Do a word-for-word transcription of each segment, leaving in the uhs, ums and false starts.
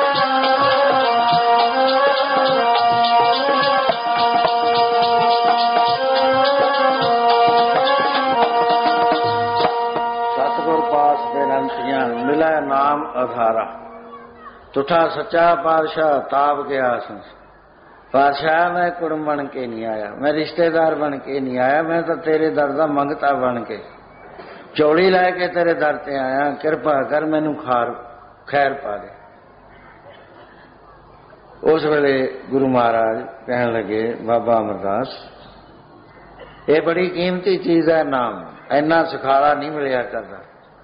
ਮਿਲੈ ਨਾਮ ਆਧਾਰਾ ਤੁਠਾ ਸੱਚਾ ਪਾਤਸ਼ਾਹ ਤਾਪ ਗਿਆ ਸੰਸ। ਪਾਤਸ਼ਾਹ ਮੈਂ ਕੁੜਮ ਬਣ ਕੇ ਨਹੀਂ ਆਇਆ, ਮੈਂ ਰਿਸ਼ਤੇਦਾਰ ਬਣ ਕੇ ਨਹੀਂ ਆਇਆ, ਮੈਂ ਤਾਂ ਤੇਰੇ ਦਰ ਦਾ ਮੰਗਤਾ ਬਣ ਕੇ ਚੌੜੀ ਲੈ ਕੇ ਤੇਰੇ ਦਰ ਤੇ ਆਇਆ। ਕਿਰਪਾ ਕਰ ਮੈਨੂੰ ਖਾਰ ਖੈਰ ਪਾ ਦੇ। ਉਸ ਵੇਲੇ ਗੁਰੂ ਮਹਾਰਾਜ ਕਹਿਣ ਲੱਗੇ, ਬਾਬਾ ਅਮਰਦਾਸ ਇਹ ਬੜੀ ਕੀਮਤੀ ਚੀਜ਼ ਹੈ ਨਾਮ, ਇੰਨਾ ਸੁਖਾਲਾ ਨਹੀਂ ਮਿਲਿਆ ਕਰਦਾ।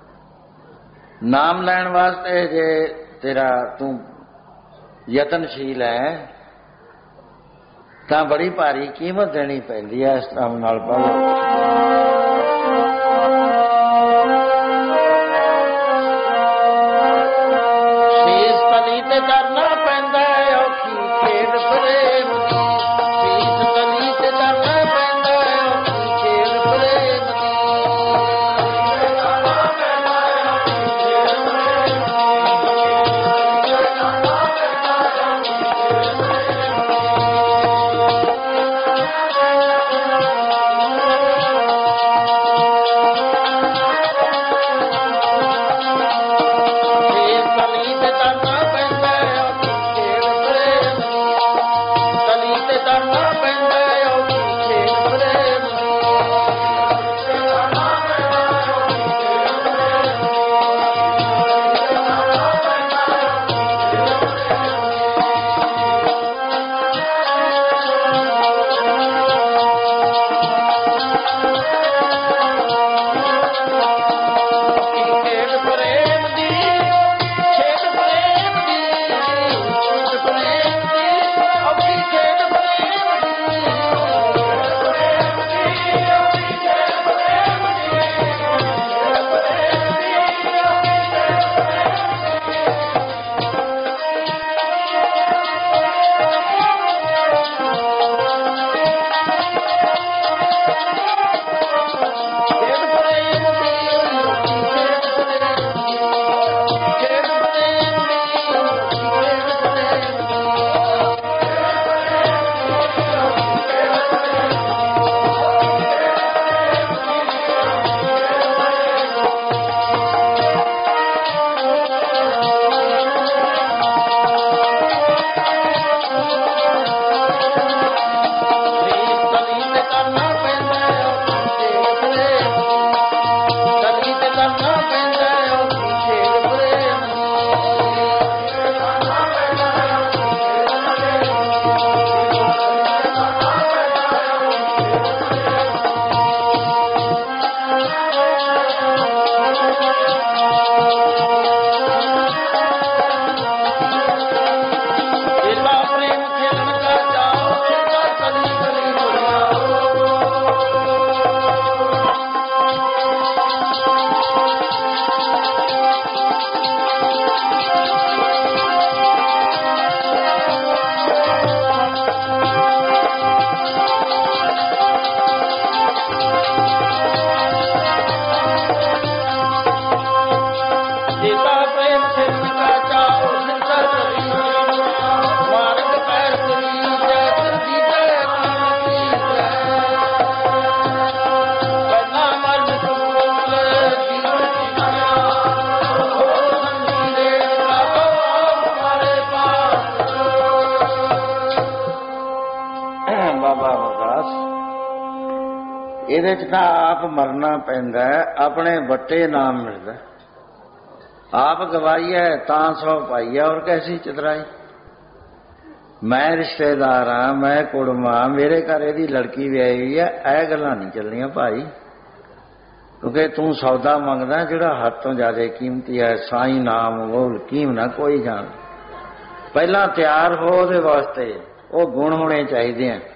ਨਾਮ ਲੈਣ ਵਾਸਤੇ ਜੇ ਤੇਰਾ ਤੂੰ ਯਤਨਸ਼ੀਲ ਹੈ ਤਾਂ ਬੜੀ ਭਾਰੀ ਕੀਮਤ ਦੇਣੀ ਪੈਂਦੀ ਹੈ। ਇਸ ਤਰ੍ਹਾਂ ਨਾਲ ਪੜ੍ਹੋ। ਸ਼ੀਸ ਤਲੀ ਤੇ ਕਰਨਾ ਪੈਂਦਾ ਔਖੀ ਖੇਡ ਪ੍ਰੇਮ ਦੀ, ਸ਼ੀਸ ਤਲੀ ਤੇ ਕਰਨਾ ਪੈਂਦਾ ਔਖੀ ਖੇਡ ਪ੍ਰੇਮ ਦੀ। ਇਹਦੇ ਚ ਤਾਂ ਆਪ ਮਰਨਾ ਪੈਂਦਾ, ਆਪਣੇ ਵੱਟੇ ਨਾਮ ਮਿਲਦਾ। ਆਪ ਗਵਾਈਐ ਤਾਂ ਸੋ ਪਾਈਐ, ਔਰ ਕੈਸੀ ਚਤਰਾਈ। ਮੈਂ ਰਿਸ਼ਤੇਦਾਰ ਹਾਂ, ਮੈਂ ਕੁੜਮਾ, ਮੇਰੇ ਘਰ ਇਹਦੀ ਲੜਕੀ ਵਿਆਹੀ ਹੋਈ ਹੈ, ਇਹ ਗੱਲਾਂ ਨਹੀਂ ਚੱਲਣੀਆਂ ਭਾਈ। ਕਿਉਂਕਿ ਤੂੰ ਸੌਦਾ ਮੰਗਦਾ ਜਿਹੜਾ ਹੱਦ ਤੋਂ ਜ਼ਿਆਦਾ ਕੀਮਤੀ ਹੈ। ਸਾਈਂ ਨਾਮ ਉਹ ਕੀਮ ਨਾ ਕੋਈ ਜਾਣ। ਪਹਿਲਾਂ ਤਿਆਰ ਹੋ ਉਹਦੇ ਵਾਸਤੇ, ਉਹ ਗੁਣ ਹੋਣੇ ਚਾਹੀਦੇ ਆ।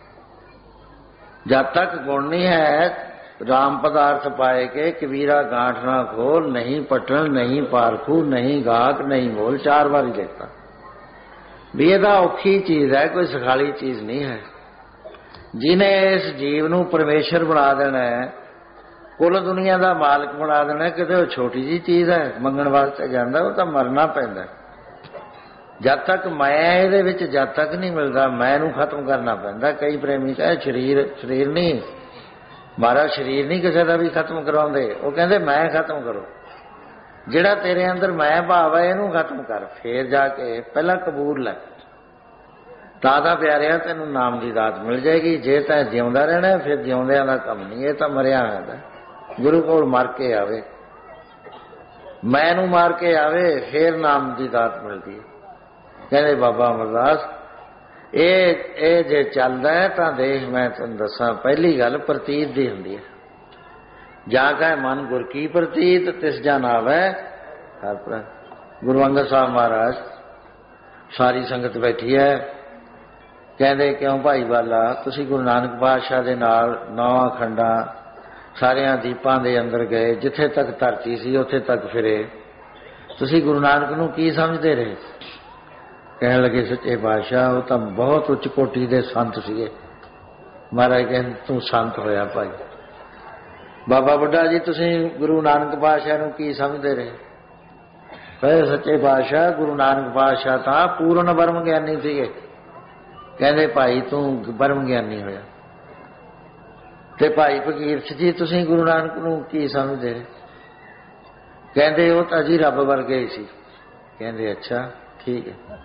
जब तक गुण नहीं है, राम पदार्थ पाए के कबीरा गांठ ना खोल, नहीं पटन नहीं पारखू, नहीं गाहक नहीं मोल, चार बार ही लेता भी। ये औखी चीज है, कोई सखाली चीज नहीं है। जिन्हें इस जीव नूं परमेश्वर बना देना है, कुल दुनिया का मालिक बना देना, किते छोटी जी चीज है। मंगण वास्ते जांदा, वो तो मरना पैंदा। ਜਦ ਤੱਕ ਮੈਂ ਇਹਦੇ ਵਿੱਚ ਜਦ ਤੱਕ ਨਹੀਂ ਮਿਲਦਾ, ਮੈਂ ਨੂੰ ਖਤਮ ਕਰਨਾ ਪੈਂਦਾ। ਕਈ ਪ੍ਰੇਮੀ ਕਹੇ ਸਰੀਰ ਸਰੀਰ ਨਹੀਂ ਮਹਾਰਾਜ, ਸਰੀਰ ਨਹੀਂ ਕਿਸੇ ਦਾ ਵੀ ਖਤਮ ਕਰਾਉਂਦੇ। ਉਹ ਕਹਿੰਦੇ ਮੈਂ ਖਤਮ ਕਰੋ, ਜਿਹੜਾ ਤੇਰੇ ਅੰਦਰ ਮੈਂ ਭਾਵ ਹੈ ਇਹਨੂੰ ਖਤਮ ਕਰ, ਫੇਰ ਜਾ ਕੇ ਪਹਿਲਾਂ ਕਬੂਲ ਲੈ, ਤਾਂ ਤਾਂ ਪਿਆਰਿਆ ਤੈਨੂੰ ਨਾਮ ਦੀ ਦਾਤ ਮਿਲ ਜਾਏਗੀ। ਜੇ ਤਾਂ ਜਿਉਂਦਾ ਰਹਿਣਾ ਫਿਰ ਜਿਉਂਦਿਆਂ ਦਾ ਕੰਮ ਨਹੀਂ, ਇਹ ਤਾਂ ਮਰਿਆ ਹੋਇਆ। ਗੁਰੂ ਕੋਲ ਮਰ ਕੇ ਆਵੇ, ਮੈਂ ਨੂੰ ਮਾਰ ਕੇ ਆਵੇ, ਫੇਰ ਨਾਮ ਦੀ ਦਾਤ ਮਿਲਦੀ ਹੈ। ਕਹਿੰਦੇ ਬਾਬਾ ਅਮਰਦਾਸ ਇਹ ਇਹ ਜੇ ਚੱਲਦਾ ਹੈ ਤਾਂ ਦੇਖ, ਮੈਂ ਤੁਹਾਨੂੰ ਦੱਸਾਂ, ਪਹਿਲੀ ਗੱਲ ਪ੍ਰਤੀਤ ਦੀ ਹੁੰਦੀ ਹੈ। ਜਾਂ ਕਹੇ ਮਨ ਗੁਰ ਕੀ ਪ੍ਰਤੀਤ ਤਿਸ ਜਨ ਆਵੈ ਹਰਿ ਪ੍ਰਭ। ਗੁਰੂ ਅੰਗਦ ਸਾਹਿਬ ਮਹਾਰਾਜ, ਸਾਰੀ ਸੰਗਤ ਬੈਠੀ ਹੈ, ਕਹਿੰਦੇ ਕਿਉਂ ਭਾਈ ਵਾਲਾ ਤੁਸੀਂ ਗੁਰੂ ਨਾਨਕ ਪਾਤਸ਼ਾਹ ਦੇ ਨਾਲ ਨੌਂ ਖੰਡਾਂ ਸਾਰਿਆਂ ਦੀਪਾਂ ਦੇ ਅੰਦਰ ਗਏ, ਜਿੱਥੇ ਤੱਕ ਧਰਤੀ ਸੀ ਉੱਥੇ ਤੱਕ ਫਿਰੇ, ਤੁਸੀਂ ਗੁਰੂ ਨਾਨਕ ਨੂੰ ਕੀ ਸਮਝਦੇ ਰਹੇ? ਕਹਿਣ ਲੱਗੇ ਸੱਚੇ ਪਾਤਸ਼ਾਹ ਉਹ ਤਾਂ ਬਹੁਤ ਉੱਚ ਕੋਟੀ ਦੇ ਸੰਤ ਸੀਗੇ। ਮਹਾਰਾਜ ਕਹਿੰਦੇ ਤੂੰ ਸੰਤ ਹੋਇਆ ਭਾਈ। ਬਾਬਾ ਬੁੱਢਾ ਜੀ ਤੁਸੀਂ ਗੁਰੂ ਨਾਨਕ ਪਾਤਸ਼ਾਹ ਨੂੰ ਕੀ ਸਮਝਦੇ ਰਹੇ? ਕਹੇ ਸੱਚੇ ਪਾਤਸ਼ਾਹ ਗੁਰੂ ਨਾਨਕ ਪਾਤਸ਼ਾਹ ਤਾਂ ਪੂਰਨ ਬ੍ਰਹਮ ਗਿਆਨੀ ਸੀਗੇ। ਕਹਿੰਦੇ ਭਾਈ ਤੂੰ ਬ੍ਰਹਮ ਗਿਆਨੀ ਹੋਇਆ। ਤੇ ਭਾਈ ਫਕੀਰ ਜੀ ਤੁਸੀਂ ਗੁਰੂ ਨਾਨਕ ਨੂੰ ਕੀ ਸਮਝਦੇ? ਕਹਿੰਦੇ ਉਹ ਤਾਂ ਜੀ ਰੱਬ ਵਰਗੇ ਹੀ ਸੀ। ਕਹਿੰਦੇ ਅੱਛਾ ਠੀਕ ਹੈ।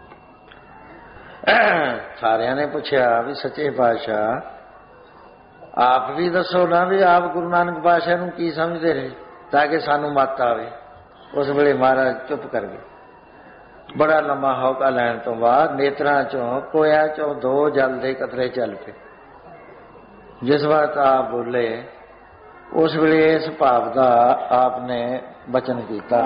ਸਾਰਿਆਂ ਨੇ ਪੁੱਛਿਆ ਵੀ ਸੱਚੇ ਪਾਤਸ਼ਾਹ ਆਪ ਵੀ ਦੱਸੋ ਨਾ ਵੀ ਆਪ ਗੁਰੂ ਨਾਨਕ ਪਾਤਸ਼ਾਹ ਨੂੰ ਕੀ ਸਮਝਦੇ ਰਹੇ, ਤਾਂ ਕਿ ਸਾਨੂੰ ਮੱਤ ਆਵੇ। ਉਸ ਵੇਲੇ ਮਹਾਰਾਜ ਚੁੱਪ ਕਰ ਗਏ। ਬੜਾ ਲੰਮਾ ਹੌਕਾ ਲੈਣ ਤੋਂ ਬਾਅਦ ਨੇਤਰਾਂ ਚੋਂ ਕੋਇਆ ਚੋਂ ਦੋ ਜਲ ਦੇ ਕਤਰੇ ਚੱਲ ਪਏ। ਜਿਸ ਵਕਤ ਆਪ ਬੋਲੇ ਉਸ ਵੇਲੇ ਇਸ ਭਾਵ ਦਾ ਆਪ ਨੇ ਬਚਨ ਕੀਤਾ,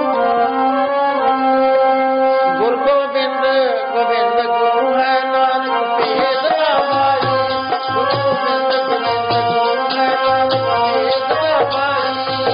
ਗੁਰ ਗੋਬਿੰਦ ਗੋਬਿੰਦ ਗੁਰੂ ਹੈ ਨਾਨਕ ਭੇਦ ਨਾ ਪਾਈ। ਗੁਰ ਗੋਬਿੰਦ ਗੋਬਿੰਦ ਗੁਰੂ ਹੈ ਨਾਨਕ ਭੇਦ ਨਾ ਪਾਈ।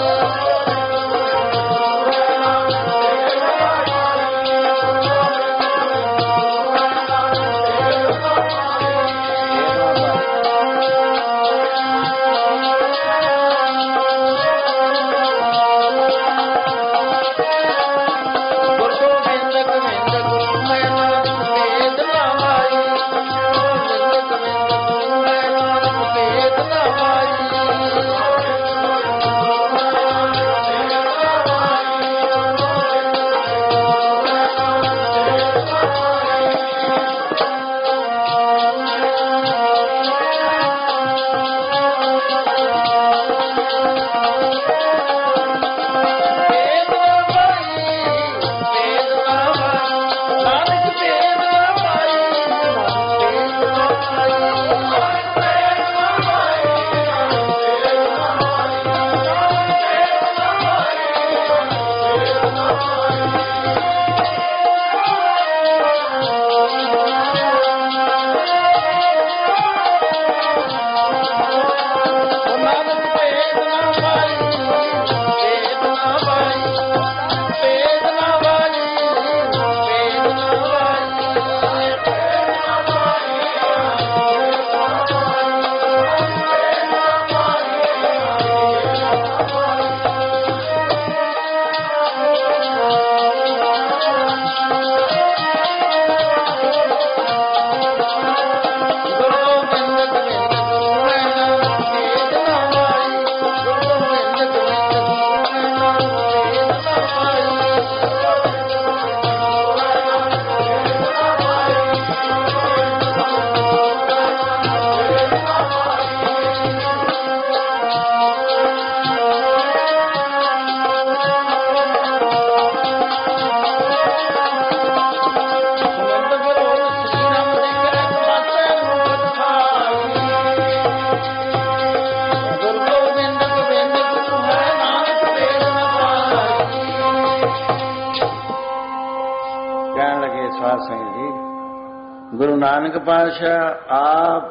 ਗੁਰੂ ਨਾਨਕ ਪਾਤਸ਼ਾਹ ਆਪ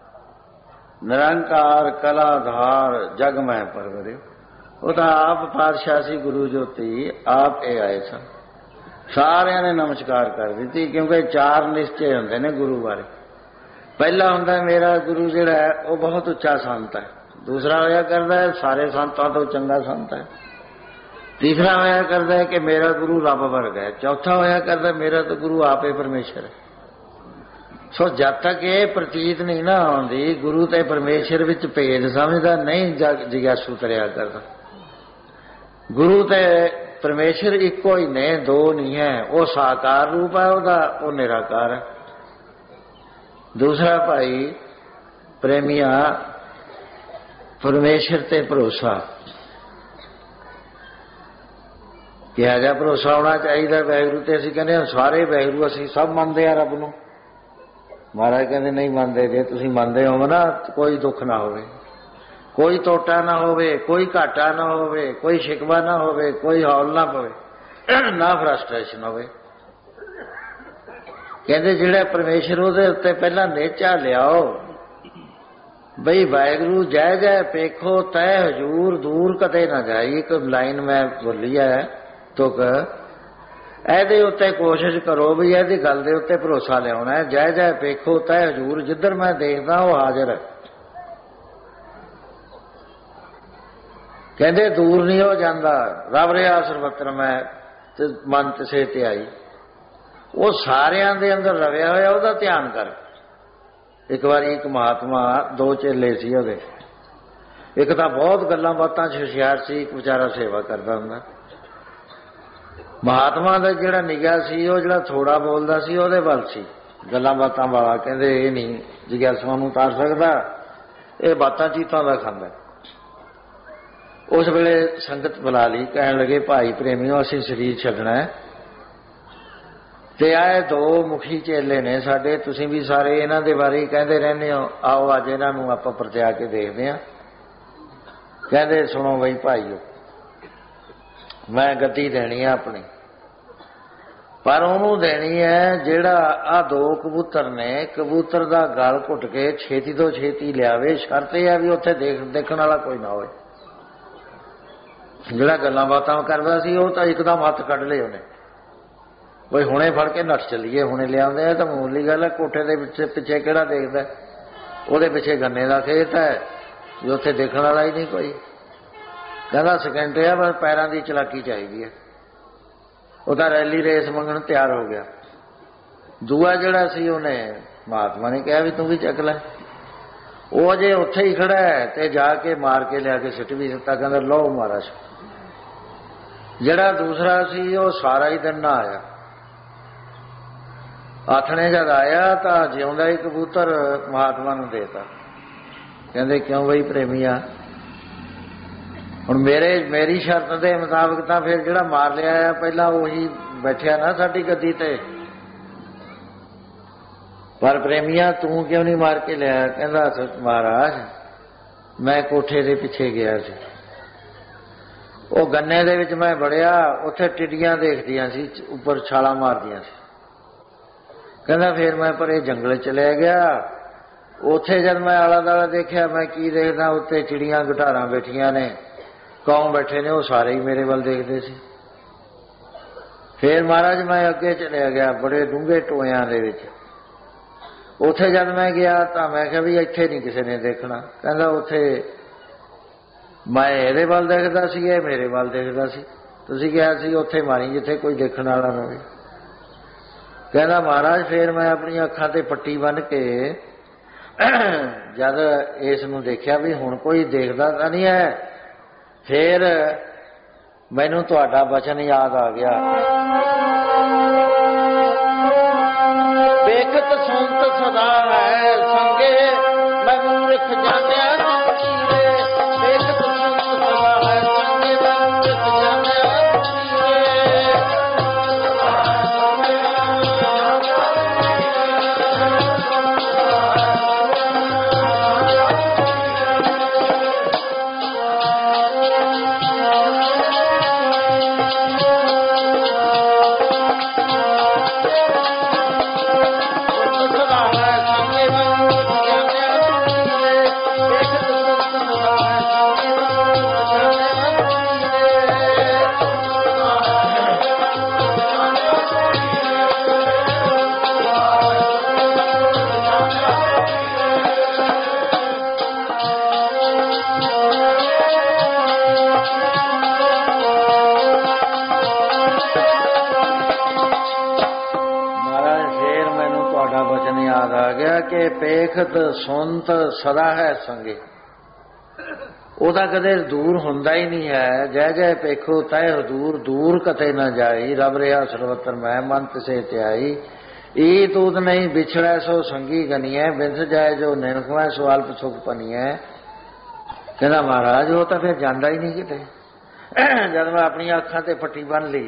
ਨਿਰੰਕਾਰ ਕਲਾਧਾਰ ਜਗ ਮੈਂ ਪਰਵਰਿਓ। ਉਹ ਤਾਂ ਆਪ ਪਾਤਸ਼ਾਹ ਸੀ, ਗੁਰੂ ਜੋਤੀ ਆਪ ਇਹ ਆਏ ਸਨ। ਸਾਰਿਆਂ ਨੇ ਨਮਸਕਾਰ ਕਰ ਦਿੱਤੀ, ਕਿਉਂਕਿ ਚਾਰ ਨਿਸ਼ਚੇ ਹੁੰਦੇ ਨੇ ਗੁਰੂ ਬਾਰੇ। ਪਹਿਲਾ ਹੁੰਦਾ ਮੇਰਾ ਗੁਰੂ ਜਿਹੜਾ ਹੈ ਉਹ ਬਹੁਤ ਉੱਚਾ ਸੰਤ ਹੈ। ਦੂਸਰਾ ਹੋਇਆ ਕਰਦਾ ਹੈ ਸਾਰੇ ਸੰਤਾਂ ਤੋਂ ਚੰਗਾ ਸੰਤ ਹੈ। तीसरा होया करता है कि मेरा गुरु रब वर्ग है। चौथा होया करता है मेरा तो गुरु आप ही परमेश्वर है। सो जब तक ये प्रतीत नहीं ना आती गुरु ते परमेश्वर विच भेद समझदा नहीं जिज्ञासू करिया करता। गुरु ते परमेश्वर इको ही ने, दो नहीं है। वो साकार रूप है वह, वो निराकार है। दूसरा भाई प्रेमिया परमेश्वर ते भरोसा किहा जा भरोसा होना चाहिए। वैगुरू ते असीं कहने सारे वैगुरू असीं सब मनते हैं रब नूं। महाराज कहते नहीं मनते, जे तुसीं मनते हो ना कोई दुख ना होवे, कोई टोटा ना होवे, कोई घाटा ना होवे, कोई शिकवा ना होवे, कोई हौल ना पवे, ना फ्रस्ट्रेशन होवे। कहते जिहड़ा परमेश्वर उहदे उत्ते पहला नेचा लियाओ बई वाहिगुरू जय जय पेखो तय हजूर दूर कदे ना जाई। एक लाइन मैं बोली है तुक ਇਹਦੇ ਉੱਤੇ कोशिश करो भी ਇਹਦੀ गल ਦੇ ਉੱਤੇ भरोसा लियाउणा है। जय जय पेखो तय हजूर जिधर मैं देखदा वो हाजिर है। कहते दूर नहीं हो जाता रब रिहा सर्वत्र मैं ते मन तिसे ते आई। वो सारियां दे अंदर रविया होया ਉਹਦਾ ध्यान कर। एक बार एक महात्मा दो चेले सी ਉਹਦੇ, एक तो बहुत गल्लां बातां च हुशियार सी, एक बेचारा सेवा करदा हुंदा। महात्मा का जिहड़ा निगाह सी वो जिहड़ा थोड़ा बोलदा सी ਉਹਦੇ ਵੱਲ सी, गल्लां बातां वाला। कहंदे ਇਹ नहीं जिज्ञासुओं नूं तार सकदा, ਇਹ बातां चीतां दा खांदा। उस वेले संगत बुला ली, कहण लगे भाई प्रेमियों असीं शरीर छड्डना है ते आए दो मुखी चेले ने साडे, तुसीं भी सारे इन्हां दे बारे कहंदे रहंदे हो, आओ अज इन्हां नूं आपां परतिया के देखदे हां। कहंदे सुणो बई भाईओ, मैं गद्दी देनी है अपनी, पर उन्होंने देनी है जिहड़ा आ दो कबूतर ने, कबूतर दा गल घुट के छेती तो छेती लियावे। शर्त यह है भी उत्थे देख देखण वाला कोई ना होवे। जिहड़ा गल्लां बातां करदा सी वो तां एकदम हत्थ कढ लए उहने, कोई हुणे फड़ के नੱਠ चलीए, हुणे लिआंदे आ। तां मामूली गल है, कोठे दे पिछे पिछे किहड़ा देखदा, ਉਹਦੇ पिछे गन्ने दा खेत है जो उत्थे देखण वाला ही नहीं कोई। कहता सकेंड है बस पैरों की चलाकी चाहिए है। वो तो रैली रेस मंगण तैयार हो गया। दूआ जिहड़ा सी उन्हें महात्मा ने कहा भी तू भी चक लै। वो अजे उत्थे ही खड़ा है ते जाके मार के लिया के सिट भी दिता। कहता लो महाराज। जिहड़ा दूसरा सी वो सारा ही दिन ना आया। आथने जद आया तो जिउंदा ही कबूतर महात्मा नूं देता। कहंदे क्यों बई प्रेमिया, हुण मेरे मेरी शर्त के मुताबिक तो फिर जिहड़ा मार लिया है पहला उही बैठिया ना साडी गद्दी ते, पर प्रेमिया तू क्यों नहीं मार के लिया? कहंदा महाराज मैं कोठे दे पिछे गया सी, वो गन्ने दे विच मैं बड़िया, उत्थे टिड्डियां देखदियां सी उपर छाला मारदियां सी। कहंदा फिर मैं परे जंगल चलिया गया, उत्थे जद मैं आला दाला देखिया मैं की देखदा उत्ते चिड़ियां गटारां बैठियां ने, कौम बैठे ने, वो सारे ही मेरे वाल देखते सी। फिर महाराज मैं अगे चलिया गया बड़े डूंघे टोयां दे विच। उत्थे जद मैं गया तो मैं कहा भी इत्थे नहीं किसी ने देखना। कहंदा उत्थे मैं इहदे वाल देखदा सी, ये मेरे वाल देखदा सी, तुसीं कहा सी उत्थे मारी जिथे कोई देखण वाला ना होवे। कहंदा महाराज फिर मैं अपनी अखां ते पट्टी बन के जद इस नूं देखिया भी हुण कोई देखदा तां नहीं है, फिर मैनू तुहाडा वचन याद आ गया, देखत सुनत सदा है संगे मैं मूर्ख जानिया नीरे। देखत सुनत सदा है संगे मैं मूर्ख जानिया महाराज फिर मैनू तुहाडा वचन याद आ गया कि पेखत सुनत सदा है संगे। ਉਹਦਾ कदे दूर हुंदा ही नहीं है। जय जय पेखो तय हदूर दूर कते न जाई। रब रिहा सर्वत्र मैं मन तिसे त्याई। ई तूत नहीं बिछड़ै सो संगी गनीए। बिंस जाए जो निरखवै सो अल्प सुख पनीए। कहना महाराज वो तो फिर जांदा ही नहीं किते। जब मैं अपनी अखां ते पट्टी बन ली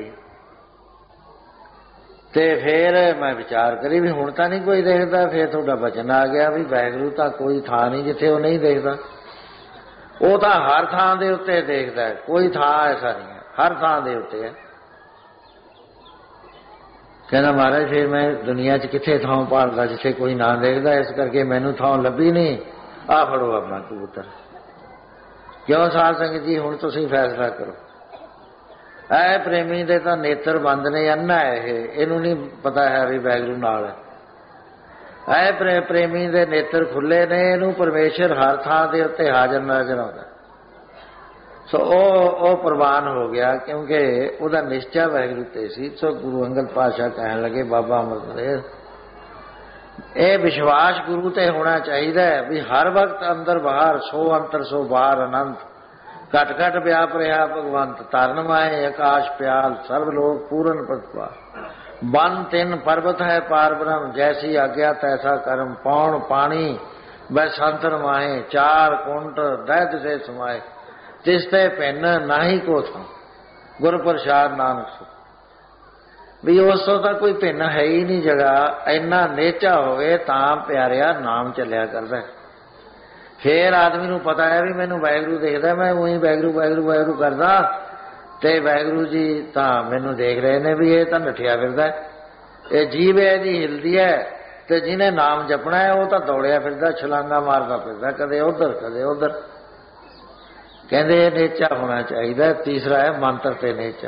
ते फिर मैं विचार करी भी हुण तां नहीं कोई देखदा। फिर तुहाडा वचन आ गया भी वाहिगुरू तां कोई थां नहीं जिथे वो नहीं देखदा। वो तो हर थां दे उत्ते देखदा है। कोई थां ऐसा नहीं है, हर थां दे उत्ते है। कहना महाराज फिर मैं दुनिया च किथे थां भालदा जिथे कोई ना देखदा। इस करके मैनू थां लभी नहीं। आ फड़ो अपना कबूतर। क्यों साध संगत जी हुण तुसीं फैसला करो। ऐ प्रेमी दे तां नेत्र बंद ने, अन्ना है इहनूं नहीं पता है भी वाहिगुरू नाल है। ऐ प्रे प्रेमी दे नेत्र खुले ने, इनू परमेश्वर हर थां दे उत्ते हाजर नजर आउंदा। सो ओ ओ प्रवान हो गया क्योंकि उहदा निश्चय वाहिगुरू ते सी। सो गुरु अंगद पातशाह कहण लगे बाबा अमरदेव ये विश्वास गुरु ते होना चाहिए भी हर वक्त अंदर बाहर सो अंतर सो बाहर अनंत घट घट व्याप रहा भगवंत। तरन माए आकाश प्याल सर्व लोक पूरन प्रतिभा। बन तिन पर्वत है पार ब्रह्म जैसी आज्ञा तैसा कर्म। पौन पानी वह संतर माहे चार कुंट दैत से समाये। तिसते भिन्न नाही को था गुर प्रसाद नानक सो। भी उस तो तां कोई भिन्न है ही नहीं जगह। इन्ना नेचा होवे तां प्यारिया नाम चलिया करदा। फिर आदमी नूं पता है भी मैनू वाहिगुरू देखदा। मैं उही वाहिगुरू वाहिगुरू वाहिगुरू करदा ते वाहिगुरू जी तां मैनू देख रहे ने भी ये तां नठिया फिरदा। ये जीव है जी हिलदी है ते जिन्हें नाम जपना है वो तां दौड़िया फिरदा छलांगा मारदा फिरदा कदे उधर कदे उधर। कहंदे नेचा होना चाहिए। तीसरा है मंत्र ते नेचा।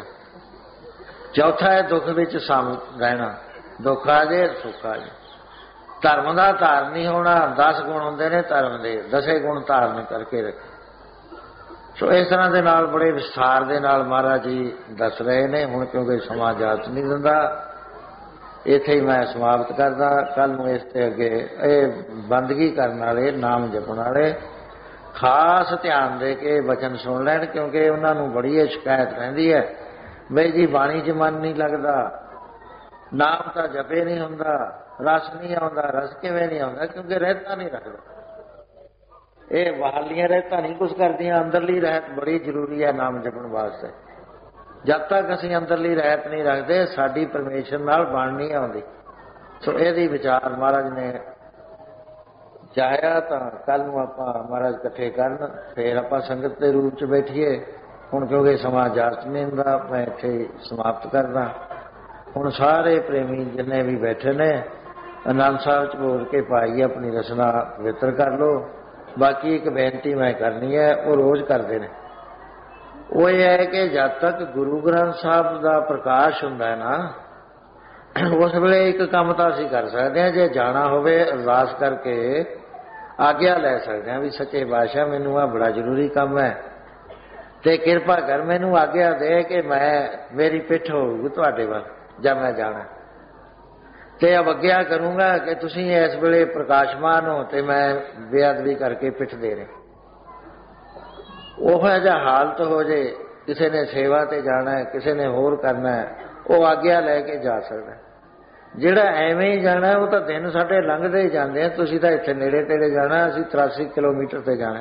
चौथा है दुख विच सम रहना। दुख आ जाए सुख आ जाए। धर्म का धारण नहीं होना। दस गुण होंदे ने धर्म के, दसे गुण धारण करके रखे। सो इस तरह के नाल बड़े विस्तार दे नाल महाराज जी दस रहे ने। हुण क्योंकि समा जात नहीं दिंदा इत्थे ही मैं समाप्त करदा। कल नूं इस ते अगे ये बंदगी करने वाले नाम जपण वाले खास ध्यान दे के वचन सुन लैण क्योंकि उन्हां नूं बड़ी शिकायत रहिंदी है बई जी बाणी च मन नहीं लगदा, नाम तां जपे नहीं हुंदा, रस नहीं आउंदा। रस किवें नहीं आउंदा क्योंकि रहता नहीं रखदा। ये बाहरलियां रहता नहीं कुछ करदियां। अंदरली रहत बड़ी जरूरी है नाम जपण वास्ते। जब तक असीं अंदरली रहत नहीं रखते साडी परमेश्वर नाल बण नहीं आउंदी। सो इहदी विचार महाराज ने चाहया तां कल नूं आपां महाराज इकट्ठे करन फिर आपां संगत के रूप च बैठीए। हुण क्योंकि समा जात नहीं हुंदा मैं इत्थे समाप्त करदा। हुण सारे प्रेमी जिन्ने भी बैठे ने आनंद साहब च बोल के पाई अपनी रचना पवित्र कर लो। बाकी एक बेनती मैं करनी है वो रोज करते हैं। वो ये है कि जब तक गुरु ग्रंथ साहब का प्रकाश हुंदा है ना उस वेले एक काम तो असीं कर सकते हैं। जे जाना होवे अरदास करके आग्ञा लै सकते हैं भी सच्चे पातशाह मैनूं आ बड़ा जरूरी काम है ते किरपा कर मैनूं आग्ञा दे कि मैं मेरी पिठ होगी तुहाडे वल जब मैं जाना ते अवग्या करूंगा कि तुसीं इस वेले प्रकाशमान हो ते मैं बेअदबी करके पिठ दे रहे। ओह जिहा हालत हो जे किसी ने सेवा ते जाना है किसी ने होर करना है वो आग्ञा लैके जा सकता है। जिहड़ा एवें ही जाना है वो तो दिन साडे लंघदे ही जांदे हैं। तुसीं तां इत्थे नेड़े तेड़े जाना असीं तिरासी किलोमीटर ते जाना।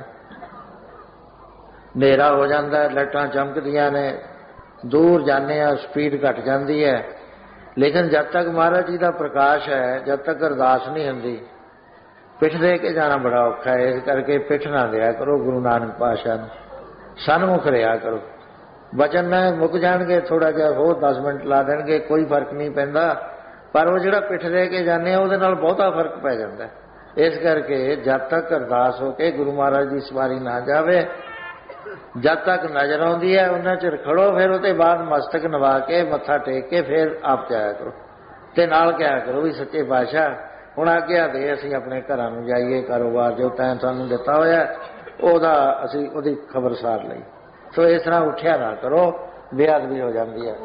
नेरा हो जाता है लाइटां चमकदियां ने दूर जाने स्पीड घट जाती है। लेकिन जब तक महाराज जी का प्रकाश है जब तक अरदास नहीं होंदी पिठ दे के जाना बड़ा औखा है। इस करके पिठ ना दिया करो गुरु नानक पातशाह नूं सन्मुख रहा करो। वचन मुक जाएंगे थोड़ा जिहा होर दस मिनट ला देंगे कोई फर्क नहीं पैंदा पर वो जिहड़ा पिठ दे के जाने उहदे नाल बहुता फर्क पै जांदा। इस करके जब तक अरदास हो के गुरु महाराज की सवारी ना जावे जब तक नजर आती है उन्ना चिर खड़ो फिर उसके बाद मस्तक नवा के मत्था टेक के फिर आप जाया करो ते नाल कहा करो भी सच्चे पातशाह हुण आग्या दे असीं अपने घरां नूं जाइए कारोबार जो तैं सानूं दिता होया ओहदा असीं ओहदी खबरसार लई। सो इस तरह उठिया ना करो बेअदबी हो जाती है।